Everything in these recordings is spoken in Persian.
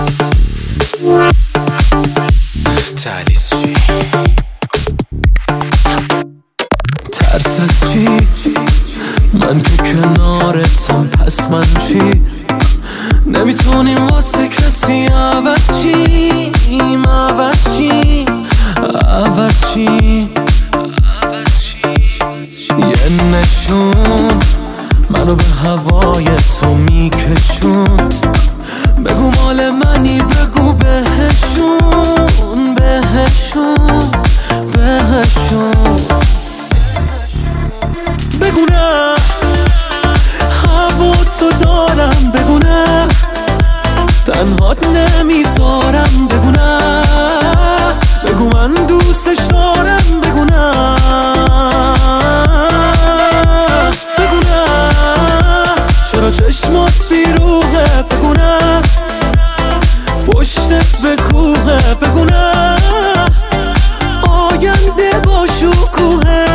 تهلیس چی؟ ترس از چی؟ من که کنارتم، پس من چی؟ نمیتونیم واسه کسی عوض چیم، عوض چیم، عوض چیم. یه نشون منو به هوای تو میکشون، بگو مال منی، بگو بهشون، بهشون، بهشون. بگو نه هوا تو دارم، بگو نه تنهات نمیذارم، بگو نه بگو من دوستش دارم، بگو نه بگو نه چرا چشمات بیروحه، بگو نه پشتت به کوهه، بگو نه آینده با شکوهه.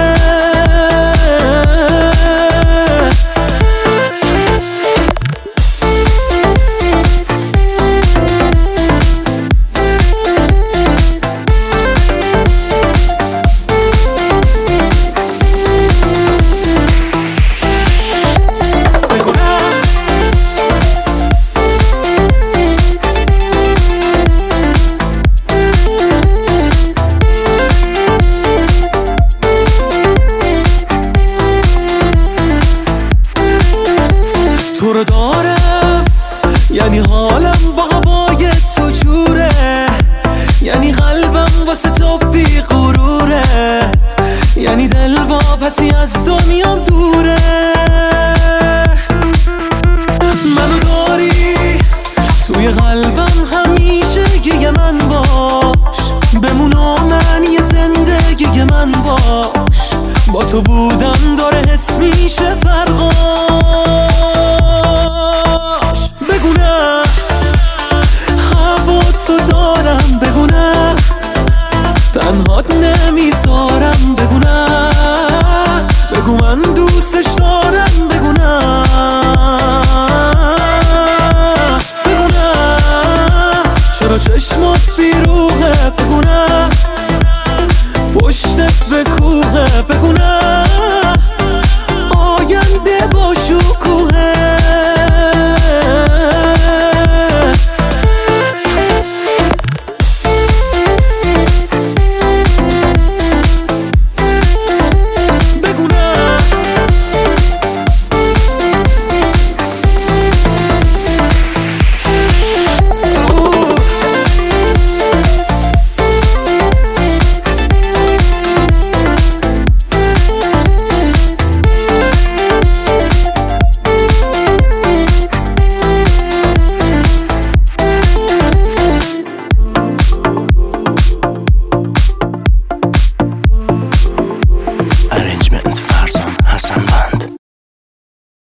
تو رو دارم یعنی حالم با هوای تو جوره، یعنی قلبم واسه تو بی غروره، یعنی دلواپسی از دنیام دوره. منو داری توی قلبم همیشه، یه من باش بمون و معنی زندگی من باش، با تو بودم داره حس میشه فرقاش. بگو نه هوا تو دارم، بگو نه تنهات نمیذارم، بگو نه بگو من دوستش دارم، بگو نه